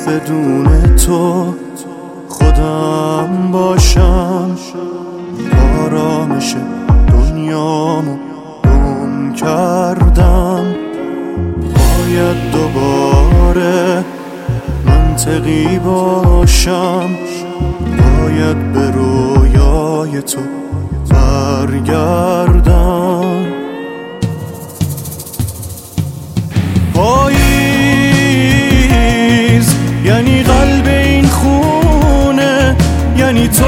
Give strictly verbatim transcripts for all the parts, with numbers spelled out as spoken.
بدون تو خودم باشم، آرامش دنیامو گم کردم. باید دوباره منطقی باشم، باید به رویای تو برگردم. پاییز یعنی قلب این خونه، یعنی تو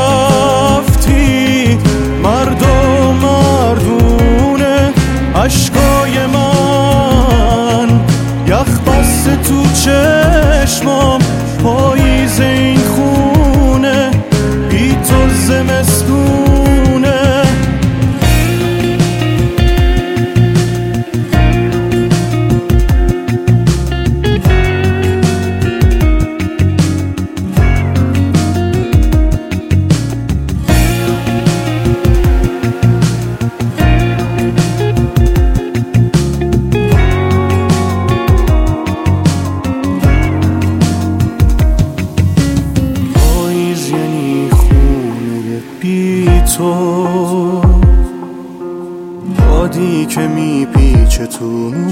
رفتی مردم مردونه. عشقای من یخ بسته تو چشمام، پاییز این خونه بی تو زمستونه. تو بادی که میپیچه تو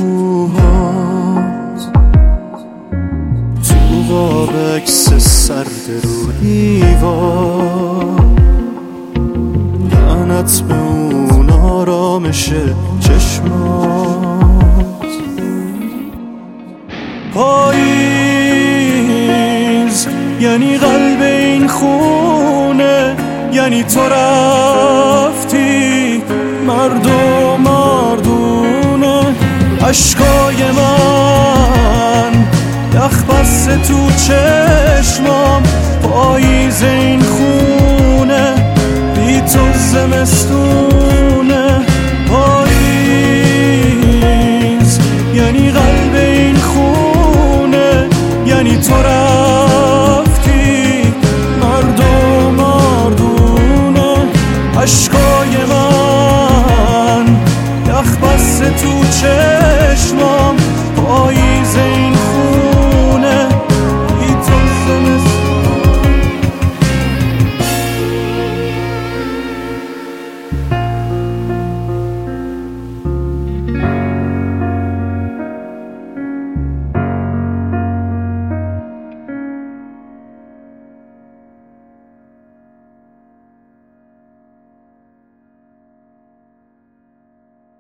موهات، تو قاب عکس سرد رو دیوار، لعنت به اون آرامش چشمات. پاییز یعنی قلب این خونه، یعنی تو رفتی مردم مردونه. عشقای من یخ بسته تو چه